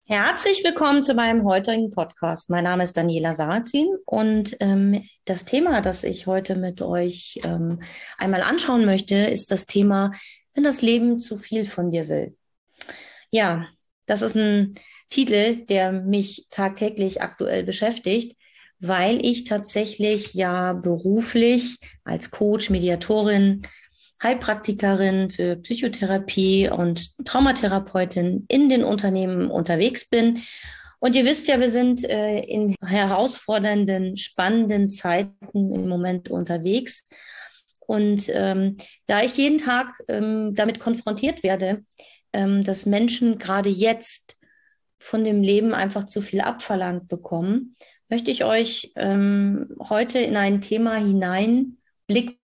Herzlich willkommen zu meinem heutigen Podcast. Mein Name ist Daniela Sarrazin und das Thema, das ich heute mit euch einmal anschauen möchte, ist das Thema, wenn das Leben zu viel von dir will. Ja, das ist ein Titel, der mich tagtäglich aktuell beschäftigt, weil ich tatsächlich ja beruflich als Coach, Mediatorin, Heilpraktikerin für Psychotherapie und Traumatherapeutin in den Unternehmen unterwegs bin. Und ihr wisst ja, wir sind in herausfordernden, spannenden Zeiten im Moment unterwegs. Und da ich jeden Tag damit konfrontiert werde, dass Menschen gerade jetzt von dem Leben einfach zu viel abverlangt bekommen, möchte ich euch heute in ein Thema hineinblicken,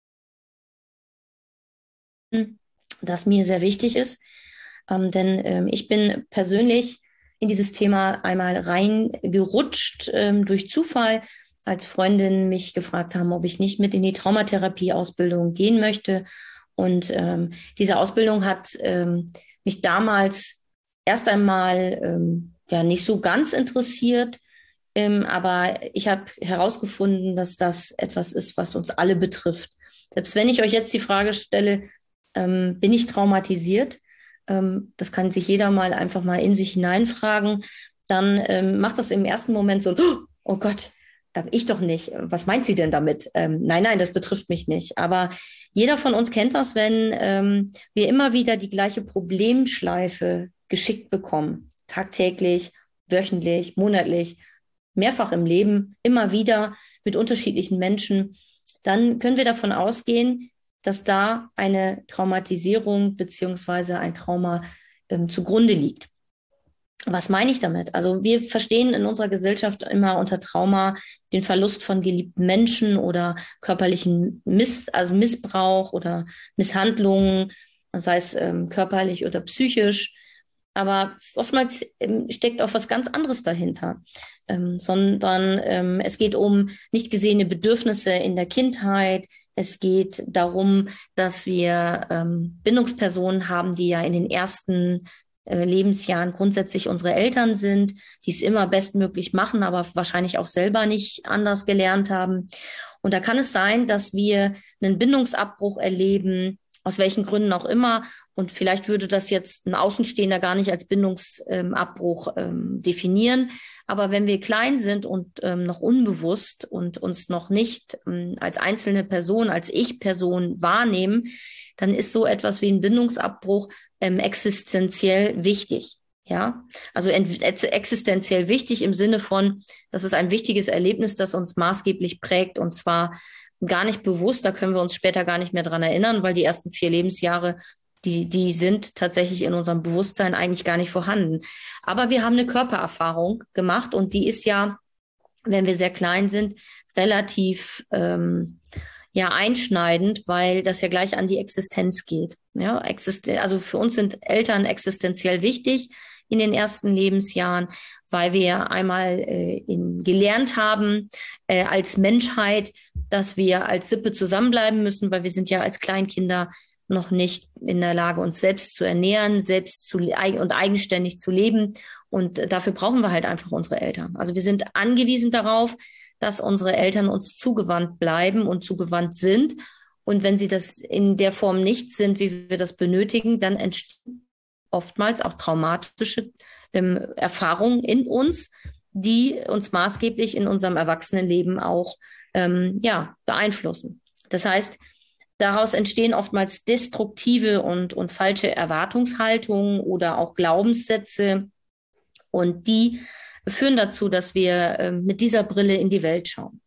das mir sehr wichtig ist. Denn ich bin persönlich in dieses Thema einmal reingerutscht durch Zufall, als Freundinnen mich gefragt haben, ob ich nicht mit in die Traumatherapie-Ausbildung gehen möchte. Und diese Ausbildung hat mich damals erst einmal ja nicht so ganz interessiert. Aber ich habe herausgefunden, dass das etwas ist, was uns alle betrifft. Selbst wenn ich euch jetzt die Frage stelle, bin ich traumatisiert? Das kann sich jeder mal einfach mal in sich hineinfragen. Dann macht das im ersten Moment so, oh Gott, ich doch nicht. Was meint sie denn damit? Nein, nein, das betrifft mich nicht. Aber jeder von uns kennt das, wenn wir immer wieder die gleiche Problemschleife geschickt bekommen. Tagtäglich, wöchentlich, monatlich, mehrfach im Leben, immer wieder mit unterschiedlichen Menschen. Dann können wir davon ausgehen, dass da eine Traumatisierung beziehungsweise ein Trauma zugrunde liegt. Was meine ich damit? Also wir verstehen in unserer Gesellschaft immer unter Trauma den Verlust von geliebten Menschen oder körperlichen Missbrauch oder Misshandlungen, sei es körperlich oder psychisch. Aber oftmals steckt auch was ganz anderes dahinter, sondern es geht um nicht gesehene Bedürfnisse in der Kindheit. Es geht darum, dass wir Bindungspersonen haben, die ja in den ersten Lebensjahren grundsätzlich unsere Eltern sind, die es immer bestmöglich machen, aber wahrscheinlich auch selber nicht anders gelernt haben. Und da kann es sein, dass wir einen Bindungsabbruch erleben, aus welchen Gründen auch immer. Und vielleicht würde das jetzt ein Außenstehender gar nicht als Bindungsabbruch definieren. Aber wenn wir klein sind und noch unbewusst und uns noch nicht als einzelne Person, als Ich-Person wahrnehmen, dann ist so etwas wie ein Bindungsabbruch existenziell wichtig. Ja, also existenziell wichtig im Sinne von, das ist ein wichtiges Erlebnis, das uns maßgeblich prägt, und zwar gar nicht bewusst, da können wir uns später gar nicht mehr dran erinnern, weil die ersten 4 Lebensjahre, die sind tatsächlich in unserem Bewusstsein eigentlich gar nicht vorhanden. Aber wir haben eine Körpererfahrung gemacht und die ist ja, wenn wir sehr klein sind, relativ ja einschneidend, weil das ja gleich an die Existenz geht. Ja, also für uns sind Eltern existenziell wichtig in den ersten Lebensjahren, weil wir einmal gelernt haben als Menschheit, dass wir als Sippe zusammenbleiben müssen, weil wir sind ja als Kleinkinder noch nicht in der Lage, uns selbst zu ernähren, und eigenständig zu leben. Und dafür brauchen wir halt einfach unsere Eltern. Also wir sind angewiesen darauf, dass unsere Eltern uns zugewandt bleiben und zugewandt sind. Und wenn sie das in der Form nicht sind, wie wir das benötigen, dann entstehen oftmals auch traumatische Erfahrungen in uns, die uns maßgeblich in unserem Erwachsenenleben auch ja, beeinflussen. Das heißt, daraus entstehen oftmals destruktive und falsche Erwartungshaltungen oder auch Glaubenssätze. Und die führen dazu, dass wir mit dieser Brille in die Welt schauen.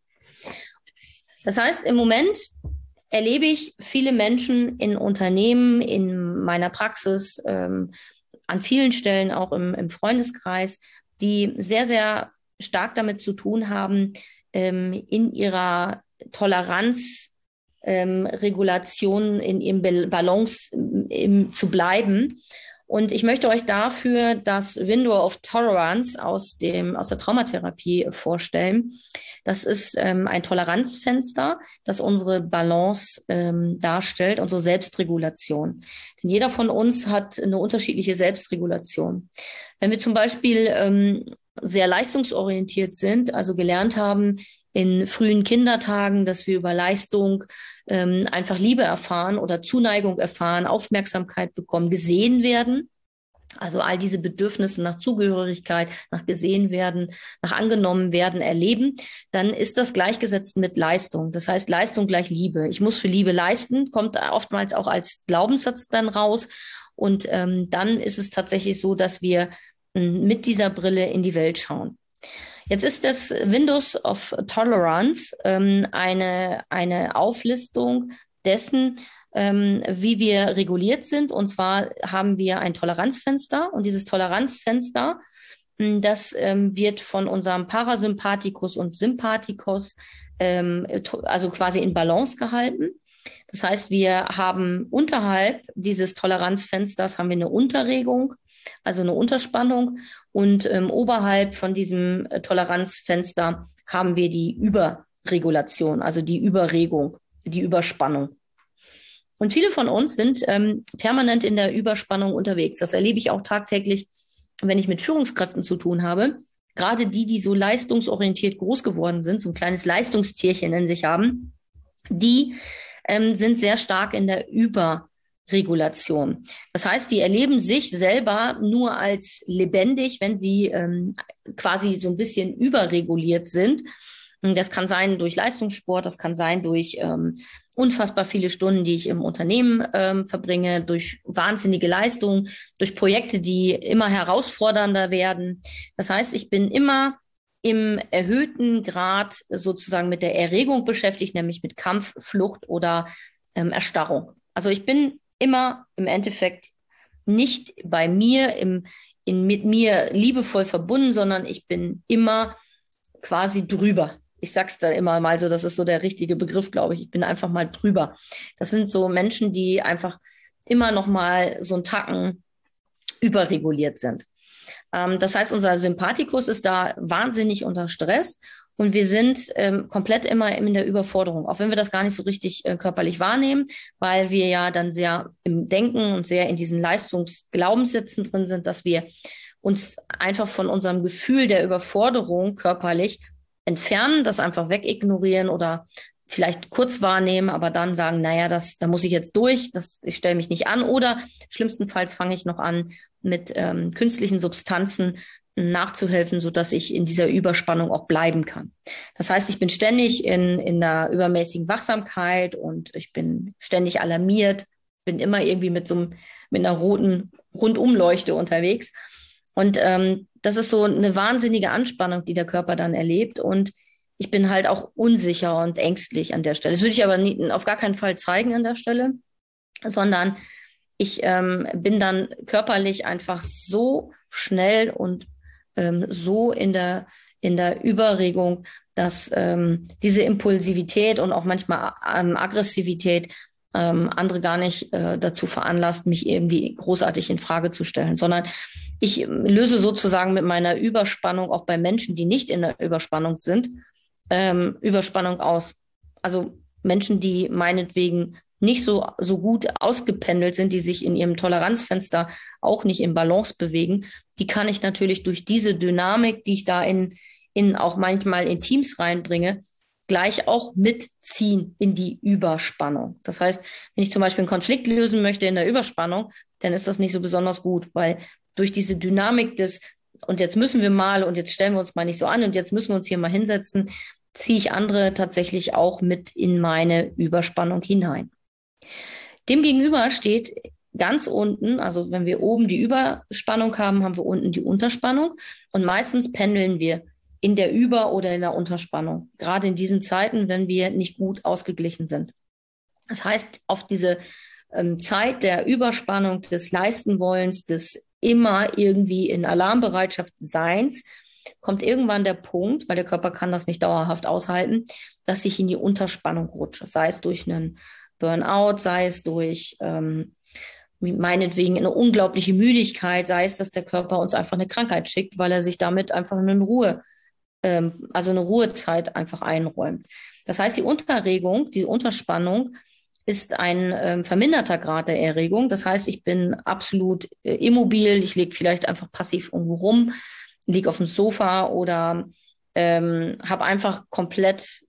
Das heißt, im Moment erlebe ich viele Menschen in Unternehmen, in meiner Praxis, an vielen Stellen auch im Freundeskreis, die sehr, sehr stark damit zu tun haben, in ihrer Toleranz, Regulation, in ihrem Balance zu bleiben Und ich möchte euch dafür das Window of Tolerance aus der Traumatherapie vorstellen. Das ist ein Toleranzfenster, das unsere Balance darstellt, unsere Selbstregulation. Denn jeder von uns hat eine unterschiedliche Selbstregulation. Wenn wir zum Beispiel sehr leistungsorientiert sind, also gelernt haben in frühen Kindertagen, dass wir über Leistung einfach Liebe erfahren oder Zuneigung erfahren, Aufmerksamkeit bekommen, gesehen werden. Also all diese Bedürfnisse nach Zugehörigkeit, nach gesehen werden, nach angenommen werden, erleben, dann ist das gleichgesetzt mit Leistung. Das heißt, Leistung gleich Liebe. Ich muss für Liebe leisten, kommt oftmals auch als Glaubenssatz dann raus. Und dann ist es tatsächlich so, dass wir mit dieser Brille in die Welt schauen. Jetzt ist das Windows of Tolerance eine Auflistung dessen, wie wir reguliert sind. Und zwar haben wir ein Toleranzfenster und dieses Toleranzfenster, das wird von unserem Parasympathikus und Sympathikus also quasi in Balance gehalten. Das heißt, wir haben unterhalb dieses Toleranzfensters haben wir eine Unterregung, also eine Unterspannung, und oberhalb von diesem Toleranzfenster haben wir die Überregulation, also die Überregung, die Überspannung. Und viele von uns sind permanent in der Überspannung unterwegs. Das erlebe ich auch tagtäglich, wenn ich mit Führungskräften zu tun habe. Gerade die so leistungsorientiert groß geworden sind, so ein kleines Leistungstierchen in sich haben, die sind sehr stark in der Überregulation. Das heißt, die erleben sich selber nur als lebendig, wenn sie quasi so ein bisschen überreguliert sind. Das kann sein durch Leistungssport, das kann sein durch unfassbar viele Stunden, die ich im Unternehmen verbringe, durch wahnsinnige Leistungen, durch Projekte, die immer herausfordernder werden. Das heißt, ich bin immer im erhöhten Grad sozusagen mit der Erregung beschäftigt, nämlich mit Kampf, Flucht oder Erstarrung. Also ich bin immer im Endeffekt nicht bei mir, mit mir liebevoll verbunden, sondern ich bin immer quasi drüber. Ich sag's da immer mal so, das ist so der richtige Begriff, glaube ich. Ich bin einfach mal drüber. Das sind so Menschen, die einfach immer noch mal so einen Tacken überreguliert sind. Das heißt, unser Sympathikus ist da wahnsinnig unter Stress und wir sind komplett immer in der Überforderung, auch wenn wir das gar nicht so richtig körperlich wahrnehmen, weil wir ja dann sehr im Denken und sehr in diesen Leistungsglaubenssätzen drin sind, dass wir uns einfach von unserem Gefühl der Überforderung körperlich entfernen, das einfach wegignorieren oder vielleicht kurz wahrnehmen, aber dann sagen, naja, da muss ich jetzt durch, ich stelle mich nicht an, oder schlimmstenfalls fange ich noch an, mit künstlichen Substanzen nachzuhelfen, sodass ich in dieser Überspannung auch bleiben kann. Das heißt, ich bin ständig in der übermäßigen Wachsamkeit und ich bin ständig alarmiert, bin immer irgendwie mit einer roten Rundumleuchte unterwegs. Und das ist so eine wahnsinnige Anspannung, die der Körper dann erlebt. Und ich bin halt auch unsicher und ängstlich an der Stelle. Das würde ich aber auf gar keinen Fall zeigen an der Stelle, sondern ich bin dann körperlich einfach so schnell und so in der Überregung, dass diese Impulsivität und auch manchmal Aggressivität andere gar nicht dazu veranlasst, mich irgendwie großartig in Frage zu stellen, sondern ich löse sozusagen mit meiner Überspannung auch bei Menschen, die nicht in der Überspannung sind, Überspannung aus. Also Menschen, die meinetwegen nicht so gut ausgependelt sind, die sich in ihrem Toleranzfenster auch nicht im Balance bewegen, die kann ich natürlich durch diese Dynamik, die ich da in auch manchmal in Teams reinbringe, gleich auch mitziehen in die Überspannung. Das heißt, wenn ich zum Beispiel einen Konflikt lösen möchte in der Überspannung, dann ist das nicht so besonders gut, weil durch diese Dynamik und jetzt müssen wir mal und jetzt stellen wir uns mal nicht so an und jetzt müssen wir uns hier mal hinsetzen, ziehe ich andere tatsächlich auch mit in meine Überspannung hinein. Demgegenüber steht ganz unten, also wenn wir oben die Überspannung haben, haben wir unten die Unterspannung und meistens pendeln wir in der Über- oder in der Unterspannung, gerade in diesen Zeiten, wenn wir nicht gut ausgeglichen sind. Das heißt, auf diese Zeit der Überspannung, des Leistenwollens, des immer irgendwie in Alarmbereitschaft Seins, kommt irgendwann der Punkt, weil der Körper kann das nicht dauerhaft aushalten, dass ich in die Unterspannung rutsche, sei es durch einen Burnout, sei es durch meinetwegen eine unglaubliche Müdigkeit, sei es, dass der Körper uns einfach eine Krankheit schickt, weil er sich damit einfach also eine Ruhezeit einfach einräumt. Das heißt, die Unterregung, die Unterspannung ist ein verminderter Grad der Erregung. Das heißt, ich bin absolut immobil, ich liege vielleicht einfach passiv irgendwo rum, liege auf dem Sofa oder habe einfach komplett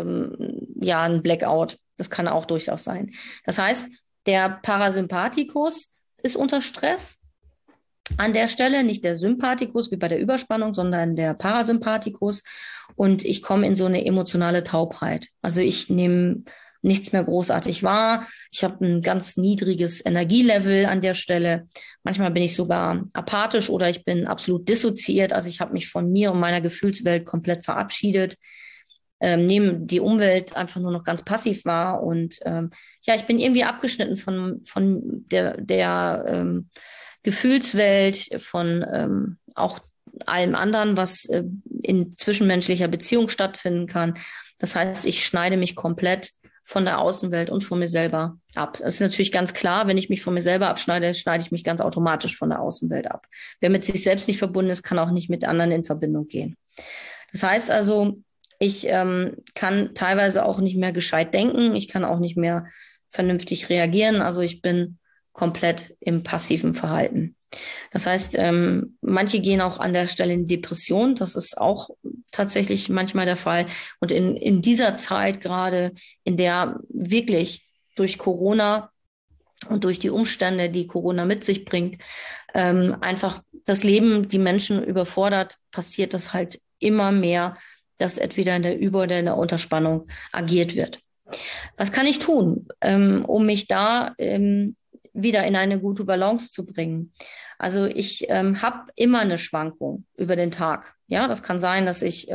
einen Blackout. Das kann auch durchaus sein. Das heißt, der Parasympathikus ist unter Stress an der Stelle, nicht der Sympathikus wie bei der Überspannung, sondern der Parasympathikus. Und ich komme in so eine emotionale Taubheit. Also ich nehme nichts mehr großartig wahr. Ich habe ein ganz niedriges Energielevel an der Stelle. Manchmal bin ich sogar apathisch oder ich bin absolut dissoziiert. Also ich habe mich von mir und meiner Gefühlswelt komplett verabschiedet. Nehme die Umwelt einfach nur noch ganz passiv wahr. Und ich bin irgendwie abgeschnitten von der Gefühlswelt, von auch allem anderen, was in zwischenmenschlicher Beziehung stattfinden kann. Das heißt, ich schneide mich komplett von der Außenwelt und von mir selber ab. Das ist natürlich ganz klar, wenn ich mich von mir selber abschneide, schneide ich mich ganz automatisch von der Außenwelt ab. Wer mit sich selbst nicht verbunden ist, kann auch nicht mit anderen in Verbindung gehen. Das heißt also, ich kann teilweise auch nicht mehr gescheit denken. Ich kann auch nicht mehr vernünftig reagieren. Also ich bin komplett im passiven Verhalten. Das heißt, manche gehen auch an der Stelle in Depression. Das ist auch tatsächlich manchmal der Fall. Und in dieser Zeit gerade, in der wirklich durch Corona und durch die Umstände, die Corona mit sich bringt, einfach das Leben die Menschen überfordert, passiert das halt immer mehr, dass entweder in der Über- oder in der Unterspannung agiert wird. Was kann ich tun, um mich da wieder in eine gute Balance zu bringen? Also ich habe immer eine Schwankung über den Tag. Ja, das kann sein, dass ich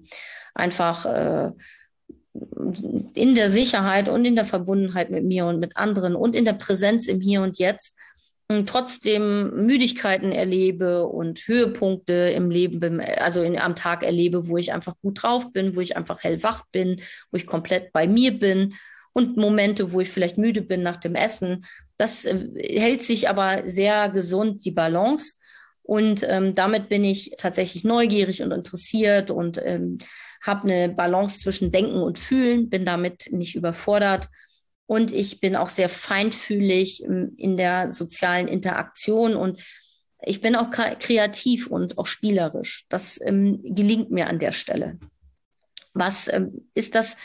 einfach in der Sicherheit und in der Verbundenheit mit mir und mit anderen und in der Präsenz im Hier und Jetzt trotzdem Müdigkeiten erlebe und Höhepunkte im Leben, also am Tag erlebe, wo ich einfach gut drauf bin, wo ich einfach hellwach bin, wo ich komplett bei mir bin und Momente, wo ich vielleicht müde bin nach dem Essen. Das hält sich aber sehr gesund, die Balance. Und damit bin ich tatsächlich neugierig und interessiert und habe eine Balance zwischen Denken und Fühlen, bin damit nicht überfordert. Und ich bin auch sehr feinfühlig in der sozialen Interaktion und ich bin auch kreativ und auch spielerisch. Das gelingt mir an der Stelle. Was ist das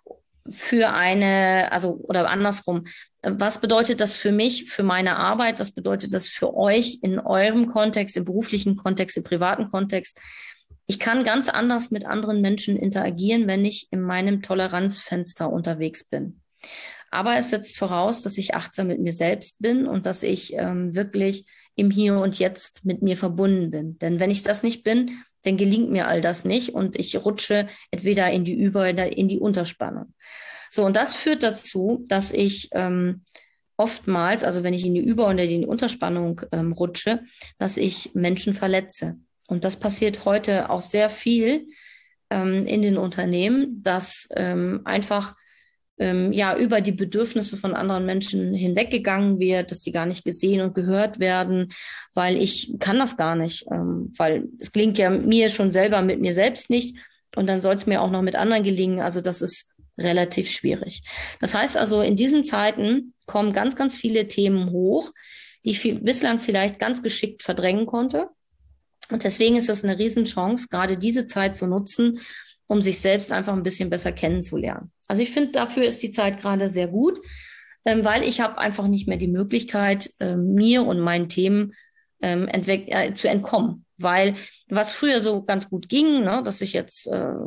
für oder andersrum, was bedeutet das für mich, für meine Arbeit? Was bedeutet das für euch in eurem Kontext, im beruflichen Kontext, im privaten Kontext? Ich kann ganz anders mit anderen Menschen interagieren, wenn ich in meinem Toleranzfenster unterwegs bin. Aber es setzt voraus, dass ich achtsam mit mir selbst bin und dass ich wirklich im Hier und Jetzt mit mir verbunden bin. Denn wenn ich das nicht bin, dann gelingt mir all das nicht und ich rutsche entweder in die Über- oder in die Unterspannung. So, und das führt dazu, dass ich oftmals, also wenn ich in die Über- oder in die Unterspannung rutsche, dass ich Menschen verletze. Und das passiert heute auch sehr viel in den Unternehmen, dass einfach über die Bedürfnisse von anderen Menschen hinweggegangen wird, dass die gar nicht gesehen und gehört werden, weil ich kann das gar nicht, weil es gelingt ja mir schon selber mit mir selbst nicht und dann soll es mir auch noch mit anderen gelingen. Also das ist relativ schwierig. Das heißt also, in diesen Zeiten kommen ganz, ganz viele Themen hoch, die ich bislang vielleicht ganz geschickt verdrängen konnte. Und deswegen ist es eine Riesenchance, gerade diese Zeit zu nutzen, um sich selbst einfach ein bisschen besser kennenzulernen. Also ich finde, dafür ist die Zeit gerade sehr gut, weil ich habe einfach nicht mehr die Möglichkeit, mir und meinen Themen zu entkommen. Weil was früher so ganz gut ging, ne, dass ich jetzt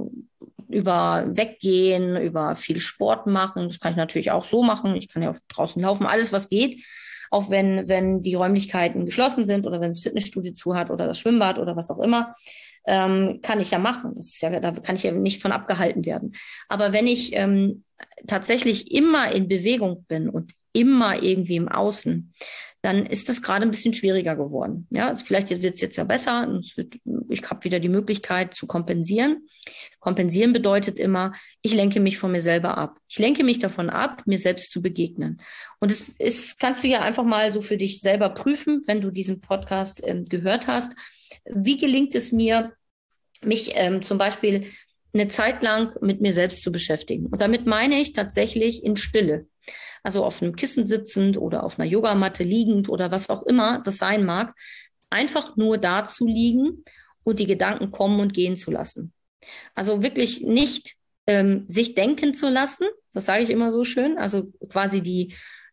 über Weggehen, über viel Sport machen, das kann ich natürlich auch so machen. Ich kann ja auch draußen laufen, alles was geht. Auch wenn die Räumlichkeiten geschlossen sind oder wenn das Fitnessstudio zu hat oder das Schwimmbad oder was auch immer, kann ich ja machen. Das ist ja, da kann ich ja nicht von abgehalten werden. Aber wenn ich tatsächlich immer in Bewegung bin und immer irgendwie im Außen, dann ist das gerade ein bisschen schwieriger geworden. Ja, also vielleicht wird es jetzt ja besser und es wird ich habe wieder die Möglichkeit zu kompensieren. Kompensieren bedeutet immer, ich lenke mich von mir selber ab. Ich lenke mich davon ab, mir selbst zu begegnen. Und es ist, kannst du ja einfach mal so für dich selber prüfen, wenn du diesen Podcast gehört hast. Wie gelingt es mir, mich zum Beispiel eine Zeit lang mit mir selbst zu beschäftigen? Und damit meine ich tatsächlich in Stille. Also auf einem Kissen sitzend oder auf einer Yogamatte liegend oder was auch immer das sein mag. Einfach nur da zu liegen und die Gedanken kommen und gehen zu lassen. Also wirklich nicht sich denken zu lassen, das sage ich immer so schön, also quasi die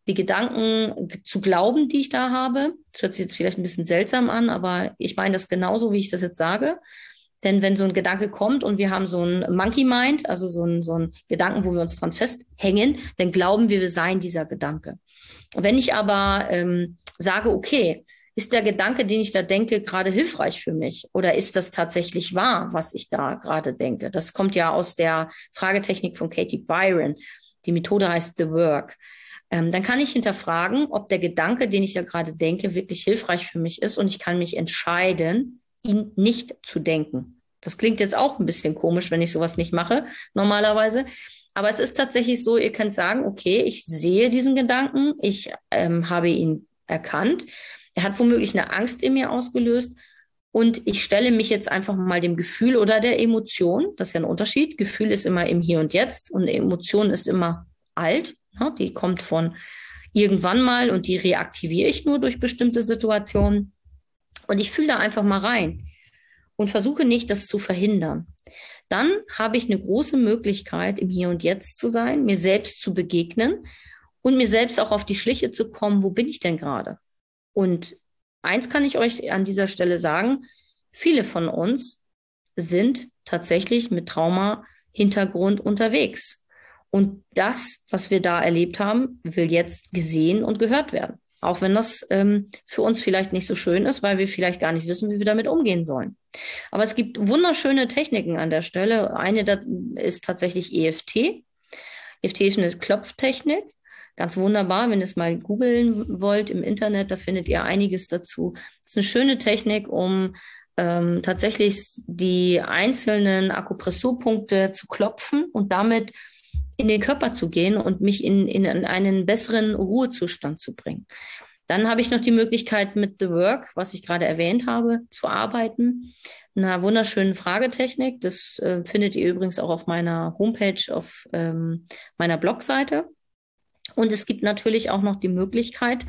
Gedanken zu glauben, die ich da habe. Das hört sich jetzt vielleicht ein bisschen seltsam an, aber ich meine das genauso, wie ich das jetzt sage. Denn wenn so ein Gedanke kommt und wir haben so ein Monkey Mind, also so ein Gedanken, wo wir uns dran festhängen, dann glauben wir seien dieser Gedanke. Wenn ich aber sage, okay, ist der Gedanke, den ich da denke, gerade hilfreich für mich? Oder ist das tatsächlich wahr, was ich da gerade denke? Das kommt ja aus der Fragetechnik von Katie Byron. Die Methode heißt The Work. Dann kann ich hinterfragen, ob der Gedanke, den ich da gerade denke, wirklich hilfreich für mich ist. Und ich kann mich entscheiden, ihn nicht zu denken. Das klingt jetzt auch ein bisschen komisch, wenn ich sowas nicht mache, normalerweise. Aber es ist tatsächlich so, ihr könnt sagen, okay, ich sehe diesen Gedanken, ich habe ihn erkannt. Er hat womöglich eine Angst in mir ausgelöst und ich stelle mich jetzt einfach mal dem Gefühl oder der Emotion, das ist ja ein Unterschied, Gefühl ist immer im Hier und Jetzt und Emotion ist immer alt, ne? Die kommt von irgendwann mal und die reaktiviere ich nur durch bestimmte Situationen und ich fühle da einfach mal rein und versuche nicht, das zu verhindern. Dann habe ich eine große Möglichkeit, im Hier und Jetzt zu sein, mir selbst zu begegnen und mir selbst auch auf die Schliche zu kommen, wo bin ich denn gerade? Und eins kann ich euch an dieser Stelle sagen, viele von uns sind tatsächlich mit Trauma-Hintergrund unterwegs. Und das, was wir da erlebt haben, will jetzt gesehen und gehört werden. Auch wenn das für uns vielleicht nicht so schön ist, weil wir vielleicht gar nicht wissen, wie wir damit umgehen sollen. Aber es gibt wunderschöne Techniken an der Stelle. Eine ist tatsächlich EFT. EFT ist eine Klopftechnik. Ganz wunderbar, wenn ihr es mal googeln wollt im Internet, da findet ihr einiges dazu. Das ist eine schöne Technik, um tatsächlich die einzelnen Akupressurpunkte zu klopfen und damit in den Körper zu gehen und mich in einen besseren Ruhezustand zu bringen. Dann habe ich noch die Möglichkeit mit The Work, was ich gerade erwähnt habe, zu arbeiten. Einer wunderschönen Fragetechnik. Das findet ihr übrigens auch auf meiner Homepage, auf meiner Blogseite. Und es gibt natürlich auch noch die Möglichkeit,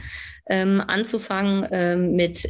anzufangen mit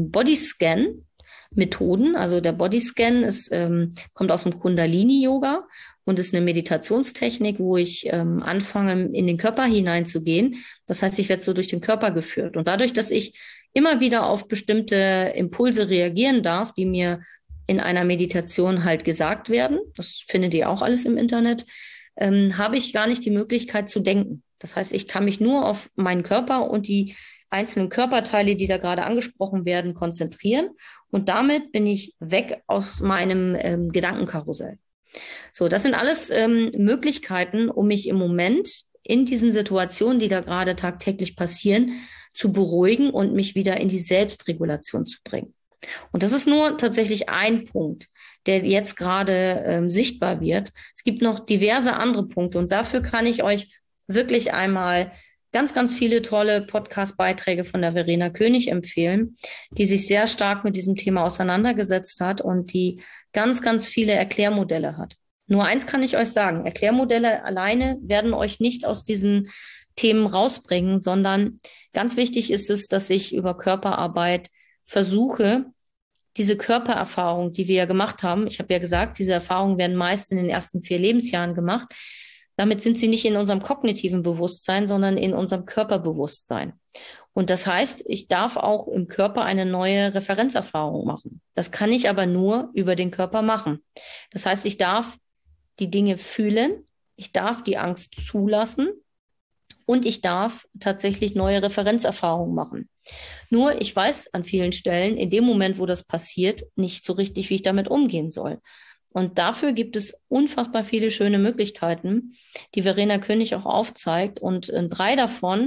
Bodyscan-Methoden. Also der Bodyscan kommt aus dem Kundalini-Yoga und ist eine Meditationstechnik, wo ich anfange, in den Körper hineinzugehen. Das heißt, ich werde so durch den Körper geführt. Und dadurch, dass ich immer wieder auf bestimmte Impulse reagieren darf, die mir in einer Meditation halt gesagt werden, das findet ihr auch alles im Internet, habe ich gar nicht die Möglichkeit zu denken. Das heißt, ich kann mich nur auf meinen Körper und die einzelnen Körperteile, die da gerade angesprochen werden, konzentrieren. Und damit bin ich weg aus meinem Gedankenkarussell. So, das sind alles Möglichkeiten, um mich im Moment in diesen Situationen, die da gerade tagtäglich passieren, zu beruhigen und mich wieder in die Selbstregulation zu bringen. Und das ist nur tatsächlich ein Punkt, der jetzt gerade sichtbar wird. Es gibt noch diverse andere Punkte und dafür kann ich euch wirklich einmal ganz, ganz viele tolle Podcast-Beiträge von der Verena König empfehlen, die sich sehr stark mit diesem Thema auseinandergesetzt hat und die ganz, ganz viele Erklärmodelle hat. Nur eins kann ich euch sagen, Erklärmodelle alleine werden euch nicht aus diesen Themen rausbringen, sondern ganz wichtig ist es, dass ich über Körperarbeit versuche, diese Körpererfahrung, die wir ja gemacht haben, ich habe ja gesagt, diese Erfahrungen werden meist in den ersten 4 Lebensjahren gemacht. Damit sind sie nicht in unserem kognitiven Bewusstsein, sondern in unserem Körperbewusstsein. Und das heißt, ich darf auch im Körper eine neue Referenzerfahrung machen. Das kann ich aber nur über den Körper machen. Das heißt, ich darf die Dinge fühlen, ich darf die Angst zulassen und ich darf tatsächlich neue Referenzerfahrungen machen. Nur ich weiß an vielen Stellen, in dem Moment, wo das passiert, nicht so richtig, wie ich damit umgehen soll. Und dafür gibt es unfassbar viele schöne Möglichkeiten, die Verena König auch aufzeigt. Und 3 davon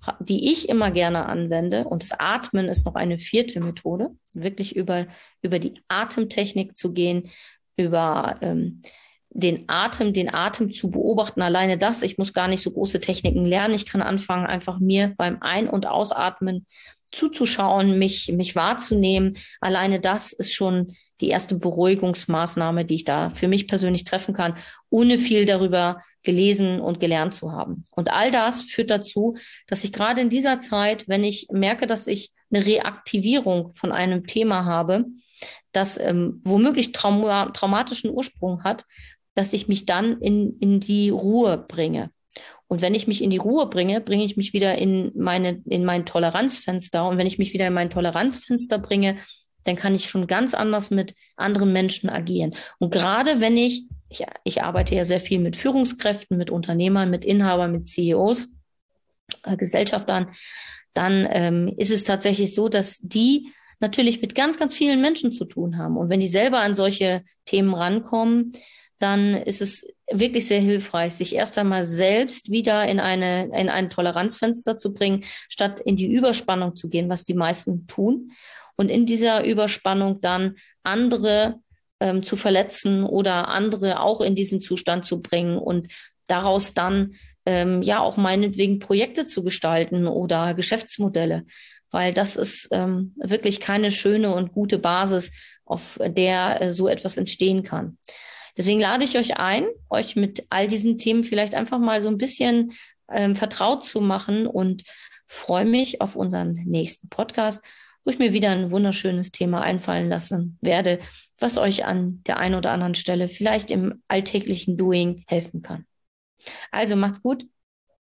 die ich immer gerne anwende, und das Atmen ist noch eine vierte Methode, wirklich über die Atemtechnik zu gehen, über den Atem zu beobachten. Alleine das, ich muss gar nicht so große Techniken lernen. Ich kann anfangen, einfach mir beim Ein- und Ausatmen zuzuschauen, mich wahrzunehmen. Alleine das ist schon die erste Beruhigungsmaßnahme, die ich da für mich persönlich treffen kann, ohne viel darüber gelesen und gelernt zu haben. Und all das führt dazu, dass ich gerade in dieser Zeit, wenn ich merke, dass ich eine Reaktivierung von einem Thema habe, das womöglich traumatischen Ursprung hat, dass ich mich dann in die Ruhe bringe. Und wenn ich mich in die Ruhe bringe, bringe ich mich wieder in mein Toleranzfenster. Und wenn ich mich wieder in mein Toleranzfenster bringe, dann kann ich schon ganz anders mit anderen Menschen agieren. Und gerade wenn ich arbeite ja sehr viel mit Führungskräften, mit Unternehmern, mit Inhabern, mit CEOs, Gesellschaftern, dann ist es tatsächlich so, dass die natürlich mit ganz, ganz vielen Menschen zu tun haben. Und wenn die selber an solche Themen rankommen, dann ist es wirklich sehr hilfreich, sich erst einmal selbst wieder in ein Toleranzfenster zu bringen, statt in die Überspannung zu gehen, was die meisten tun. Und in dieser Überspannung dann andere zu verletzen oder andere auch in diesen Zustand zu bringen und daraus dann ja auch meinetwegen Projekte zu gestalten oder Geschäftsmodelle, weil das ist wirklich keine schöne und gute Basis, auf der so etwas entstehen kann. Deswegen lade ich euch ein, euch mit all diesen Themen vielleicht einfach mal so ein bisschen vertraut zu machen und freue mich auf unseren nächsten Podcast, wo ich mir wieder ein wunderschönes Thema einfallen lassen werde, was euch an der einen oder anderen Stelle vielleicht im alltäglichen Doing helfen kann. Also macht's gut.